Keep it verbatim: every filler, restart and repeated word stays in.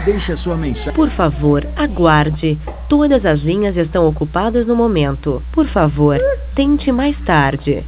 deixe a sua mensagem. Por favor, aguarde. Todas as linhas estão ocupadas no momento. Por favor, tente mais tarde.